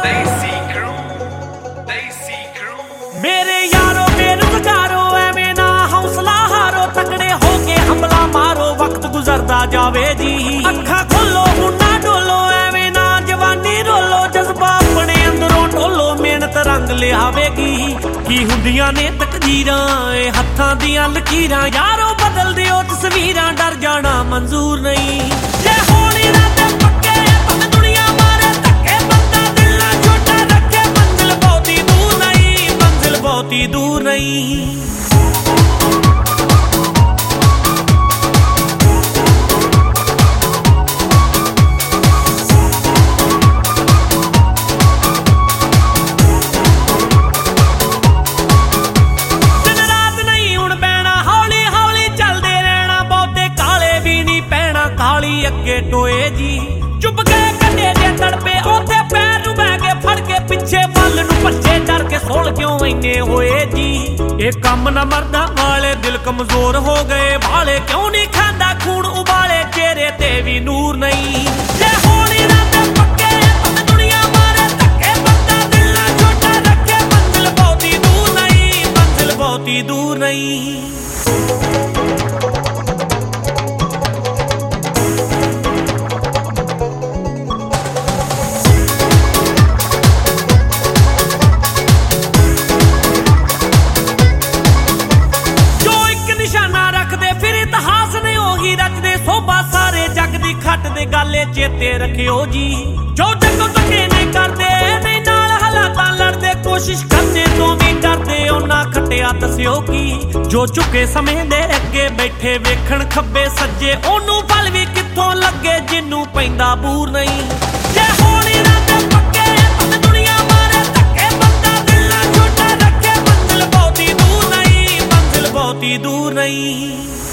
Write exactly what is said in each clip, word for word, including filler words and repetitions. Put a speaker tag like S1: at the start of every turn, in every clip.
S1: मेरे यारो बेरोजगारो एवें ना हौसला हारो, तकड़े होके हमला मारो, वक्त गुजरदा जावे जी। अखा खोलो मुन्ना डोलो, एवें ना जवानी रोलो, जज्बा अपने अंदरों ढोलो, मेहनत रंग लियावेगी। की हुंदियां ने तकदीरां ए हत्थां दियां लकीरां, यारो बदल दिओ तस्वीरां, डर जाना मंजूर नहीं। जे होण इरादे पक्के पग दुनिया मारे धक्के, बंदा दिल ना छोटा रखे, मंजिल बहुती दूर नहीं, मंजिल बहुती दूर नहीं। अगे टोए जी चुप गए कन्ने दे तड़पे, ओथे पैर नूं बह के फड़ के, पिछे बल नूं भज्जे डर के, सोल क्यों इन्ने होए जी। ये कम न मरदा वाले दिल कमजोर हो गए भाले, क्यों नहीं खांदा खून उबाले, चेहरे ते भी नूर नहीं। जे होण इरादे पक्के पग दुनिया मारे धक्के, बंदा दिल ना छोटा रखे, मंजिल बहुती दूर नहीं, मंजिल बहुती दूर नहीं। गाले चेते रखियो जी, जो जगो धक्के नहीं करते, नहीं नाल हालातां लड़दे, कोशिश करने तो भी डरदे, ओना खटिया दस्यो की। जो झुके समय दे अगे बैठे वेखण खब्बे सज्जे, ओनू फल भी कित्थों लगे, जिन्नू पैंदा बूर नहीं। जे होण इरादे पक्के पग दुनिया मारे धक्के, बंदा दिल ना छोटा रखे, मंजिल बहुती दूर नहीं, मंजिल बहुती दूर नहीं।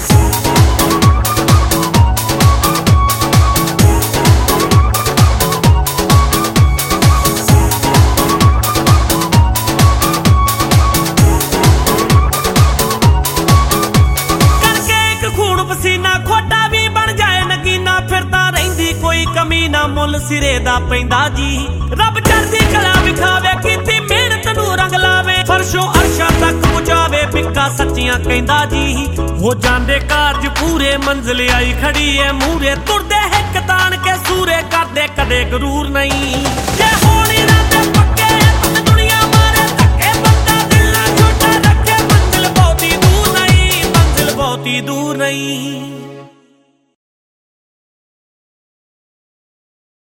S1: कमी ना मुल सिरे दा पैंदा जी, रब चढ़दी कला विखावे, कीती मेहनत नूं रंग लावे, फरशों अरशां तक पहुंचावे, बिका सच्चियां कहंदा जी। हो जांदे कारज पूरे, मंजिल आई खड़ी है मूरे, तुरदे हिक तान के सूरे, करदे कदे गरूर नहीं। जे होण इरादे पक्के पग दुनिया मारे धक्के, बंदा दिल ना छोटा रखे, मंजिल बहुती दूर नहीं, मंजिल बहुती दूर नहीं।